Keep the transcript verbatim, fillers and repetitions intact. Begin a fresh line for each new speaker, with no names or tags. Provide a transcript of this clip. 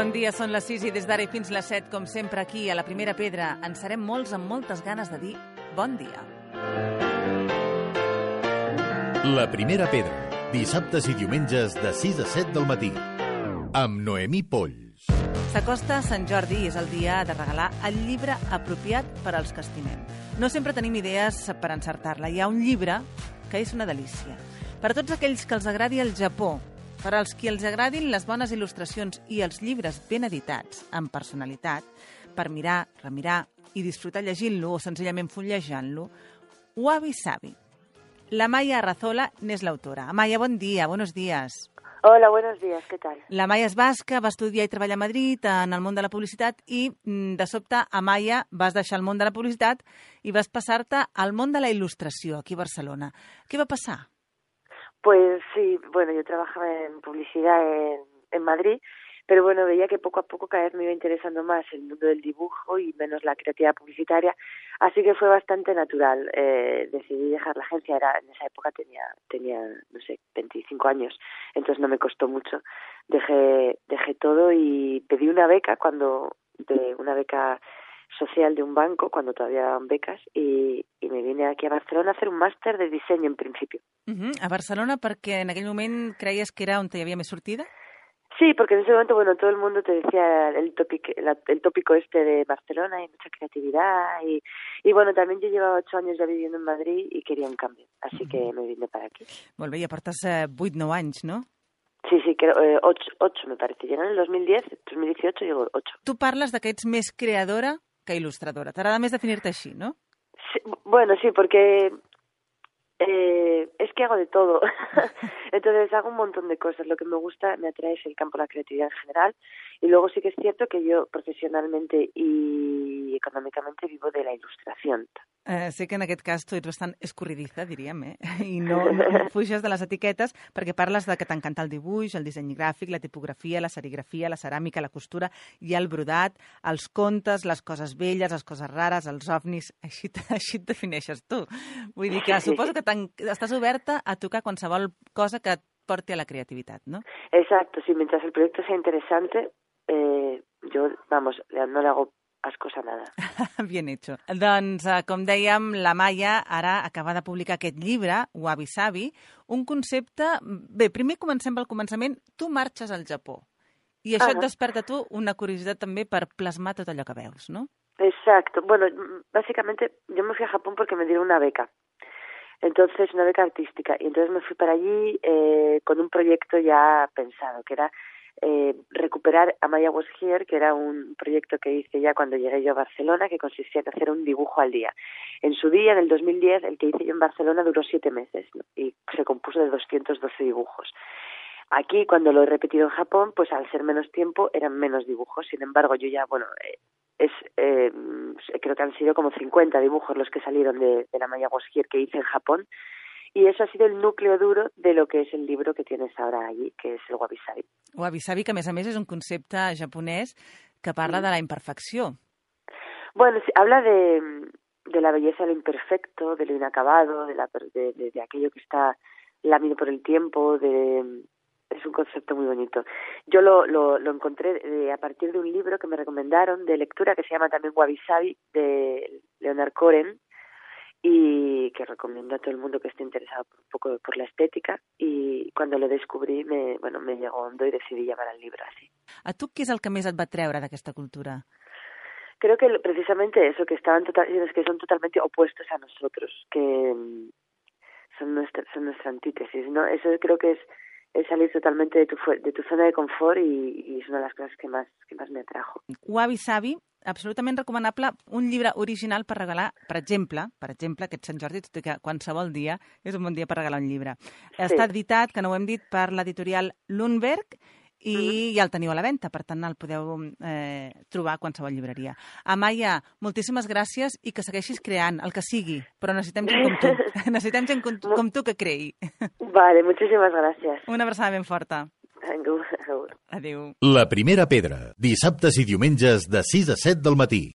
Bon dia, són les sis i des d'ara i fins les set, com sempre aquí a la Primera Pedra, en serem molts amb moltes ganes de dir bon dia.
La Primera Pedra, dissabtes i diumenges de sis a set del matí, amb Noemí Polls.
S'acosta Sant Jordi i és el dia de regalar el llibre apropiat per als que estimem. No sempre tenim idees per encertar-la. Hi ha un llibre que és una delícia. Per a tots aquells que els agradi el Japó, per als qui els agradin les bones il·lustracions i els llibres ben editats, amb personalitat, per mirar, remirar i disfrutar llegint-lo o senzillament fullejant-lo, Wabi Sabi. La Maya Arrazola n'és l'autora. Amaya, bon dia, buenos días.
Hola, buenos días, ¿qué tal?
La Maya és basca, va estudiar i treballar a Madrid en el món de la publicitat i, de sobte, Amaya, vas deixar el món de la publicitat i vas passar-te al món de la il·lustració, aquí a Barcelona. Què va passar?
Pues sí, bueno, yo trabajaba en publicidad en, en Madrid, pero bueno, veía que poco a poco cada vez me iba interesando más el mundo del dibujo y menos la creatividad publicitaria, así que fue bastante natural. Eh, decidí dejar la agencia, era en esa época tenía, tenía no sé, veinticinco años, entonces no me costó mucho. Dejé, dejé todo y pedí una beca, cuando de una beca social de un banco, cuando todavía daban becas, y, y me vine aquí a Barcelona a hacer un máster de diseño en principio.
Uh-huh. A Barcelona perquè en aquell moment creies que era on hi havia més sortida?
Sí, porque en ese momento, bueno, todo el mundo te decía el tópico, el tópico este de Barcelona, hay mucha creatividad y, y bueno, también yo llevaba ocho años ya viviendo en Madrid y quería un cambio, así uh-huh. que me vine para aquí.
Molt bé, ja portes eh, vuit, nou anys, no?
Sí, sí, creo, eh, ocho, ocho me parece. Llegué en el dos mil diez, dos mil dieciocho llego ocho.
Tu parles de que ets més creadora que il·lustradora. T'agrada més definir-te així, ¿no?
Sí, bueno, sí, porque eh, es que hago de todo. Entonces hago un montón de cosas. Lo que me gusta, me atrae es el campo de la creatividad en general. Y luego sí que es cierto que yo professionalmente i econòmicamente vivo de la il·lustració.
Eh, sé que en aquest cas tu ets bastant escorridiza, diríem, eh? I no, no fuixes de les etiquetes perquè parles de que t'encanta el dibuix, el disseny gràfic, la tipografia, la serigrafia, la ceràmica, la costura i el brodat, els contes, les coses velles, les coses rares, els ovnis. Així, així et defineixes tu. Vull dir que suposo que estàs oberta a tocar qualsevol cosa que et porti a la creativitat, ¿no?
Exacto, sí, mientras el proyecto sea interesante, eh, yo, vamos, no le hago ascos a nada.
Bien hecho. Doncs, com dèiem, la Maya ara acaba de publicar aquest llibre, Wabi Sabi, un concepte... Bé, primer comencem pel començament. Tu marxes al Japó i això ah, et desperta a tu una curiositat també per plasmar tot allò que veus, ¿no?
Exacto. Bueno, básicamente yo me fui a Japón porque me dieron una beca. Entonces, una beca artística. Y entonces me fui para allí eh, con un proyecto ya pensado, que era Eh, recuperar Amaya Was Here, que era un proyecto que hice ya cuando llegué yo a Barcelona, que consistía en hacer un dibujo al día. En su día, en el dos mil diez, el que hice yo en Barcelona duró siete meses, ¿no? Y se compuso de doscientos doce dibujos. Aquí, cuando lo he repetido en Japón, pues al ser menos tiempo eran menos dibujos. Sin embargo, yo ya, bueno, eh, es eh, creo que han sido como cincuenta dibujos los que salieron de, de la Amaya Was Here que hice en Japón. Y eso ha sido el núcleo duro de lo que es el libro que tienes ahora allí, que es el Wabi Sabi.
Wabi Sabi, que a més a més és un concepte japonès que parla sí. de la imperfecció.
Bueno, sí, habla de, de la belleza de lo imperfecto, de lo inacabado, de, la, de, de, de aquello que está lámido por el tiempo, de... Es un concepto muy bonito. Yo lo, lo, lo encontré eh, a partir de un libro que me recomendaron de lectura que se llama también Wabi Sabi, de Leonard Cohen, y que recomiendo a todo el mundo que esté interesado por, un poco por la estética, y cuando lo descubrí me, bueno, me llegó hondo y decidí llamar al libro así.
A tu què és el que més et va treure d'aquesta cultura?
Creo que precisamente eso, que estaban total, que son totalmente opuestos a nosotros, que son nuestra, son nuestra antítesis, ¿no? Eso creo que es, es salir totalmente de tu, de tu zona de confort y, y es una de las cosas que más, que más me atrajo.
Wabi Sabi, absolutament recomanable, un llibre original per regalar, per exemple, per exemple, aquest Sant Jordi, tot i que qualsevol dia és un bon dia per regalar un llibre. Sí. Està editat, que no ho hem dit, per l'editorial Lundberg i mm-hmm. ja el teniu a la venda, per tant el podeu eh, trobar a qualsevol llibreria. Amaya, moltíssimes gràcies i que segueixis creant, el que sigui, però necessitem gent com tu, necessitem gent com, com tu que creï.
Vale, muchísimas gracias.
Una abraçada ben forta.
Adéu.
Adéu.
La Primera Pedra, dissabtes i diumenges de sis a set del matí.